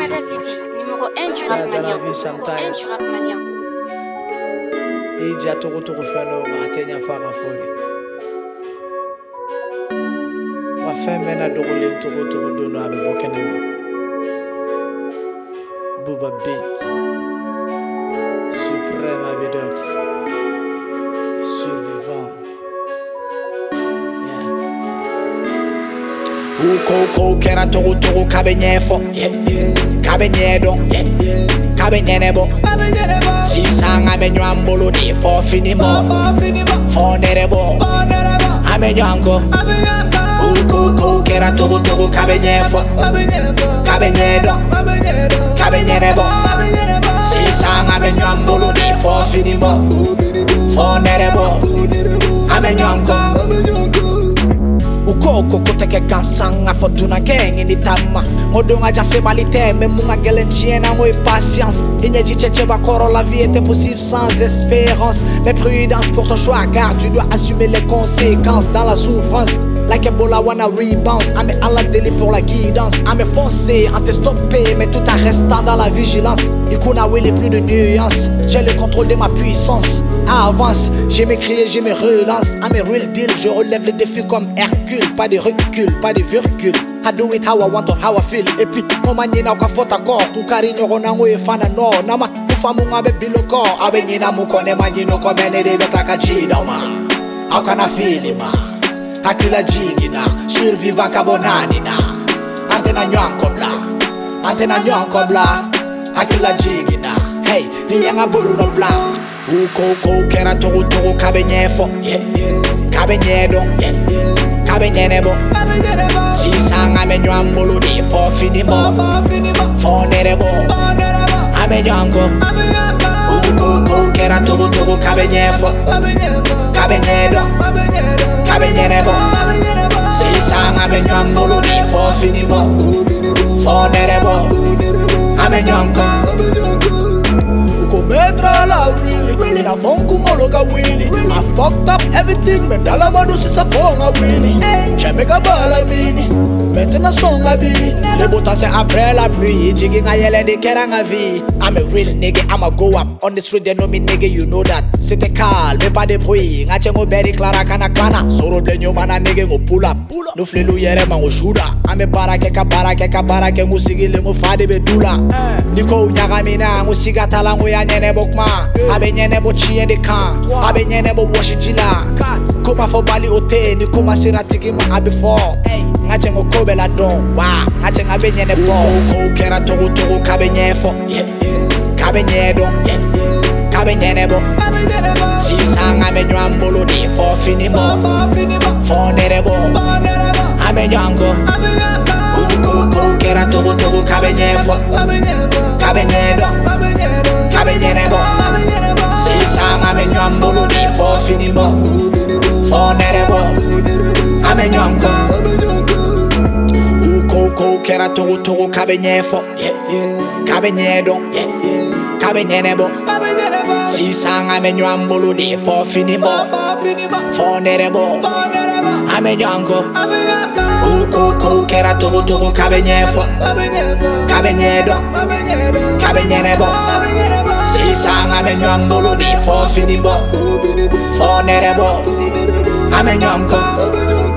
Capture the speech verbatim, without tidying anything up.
Fada City, numéro un du rap malien. Numéro un du rap malien. Ija toko toko fano atenya fara fori. Wa femme na dogole toko toko dono abe bokene. Booba Beat, Supreme Abidox, Survivant. Uko uko kera toko toko kabenyefo, kabenyedo, kabenyenebo. Si sanga menyo ambolo di fo finimo, fo nerebo, amenyango. Uko uko kera toko toko kabenyefo, kabenyedo, kabenyenebo. Si sanga menyo ambolo di fo finimo, fo nerebo, amenyango. Koko koteke gansanga fortuna kengi ni tama Modonga jase balite me munga gelen chiena moi patience Inédit tchétché bakoro la vie est impossible sans espérance Mais prudence pour ton choix car tu dois assumer les conséquences dans la souffrance Like Ebola wanna rebounce Ame à la délit pour la guidance Ame foncer, en te stopper mais tout en restant dans la vigilance Ikuna oui les plus de nuances J'ai le contrôle de ma puissance Avance, j'ai mes crier, j'ai mes relances Ame real deal, je relève les défis comme Hercule Pas de recul, pas de virgule I do it how I want or how I feel Et puis, on m'a nina kwa fota ko Kunkari nyoro na ngwe fana no Nama, ufa munga be biloko Abe nina mukone manjino ko mene de betaka chida ma How can I feel it ma Akila jigina, survivant kabonanina Antena nyanko bla, antena nyanko bla Akila jigina, hey, ni yanga bulu no bla Uko uko kera toko toko kabenyefo Kabenyedo, kabenyenebo Si sanga menyo ambolo di fo finimo Fo nerebo, amenyango Uko uko kera toko toko kabenyefo Kabenyedo, kabenyenebo Si sanga menyo ambolo di fo finimo Fo nerebo, amenyango Metra la really, really na fongu mologa willy. I fucked up everything, men dala madu si sa fonga willy. Chemeka bala mini, maintenant songa bi. Le botan c'est après la pluie, jigging a yele de keranga vi. I'm a real nigga, I'ma go up on the street, they know me nigga, you know that. C'était calme, mais pas de bruit. Nga chengo beri clara kana kana. Soro blenyo mana nigga go pull up. No flelu yere man go shuda. Ame barake ka barake ka barake musigi le mo fade be dula. Niko nyaga mina musiga tala ngoya nyene bokma. Abe nyene bo chien de kan. Abe nyene bo washijila. Kuma fo bali ote ni kuma siratigi ma abe fo. Ngache ngo kobe la don. Wa, ngache ngabe nyene bo. Ko kera toko toko kabe nyefo. Kabe nyedo. Kabe nyene bo. Si sanga menyo ambolo di fo finimo. Fo nerebo. Ame nyango. Uko kera toko toko kabe nyefo. Kabe nyedo. Kabe nyenebo. Si sanga menyo ambolo di fo finimo. Fo nerebo. Ame nyango. Uko kera toko toko kabe nyefo. Kabe nyedo. Kabe nyenebo. Si sanga menyo ambolo di fo finimo. Fo nerebo. Ame nyango. Uko kera toko toko kabe nyefo. Kabe nyedo. Kabe nyenebo. Si sanga menyo ambolo di fo finimo. Fo nerebo. Ame nyango.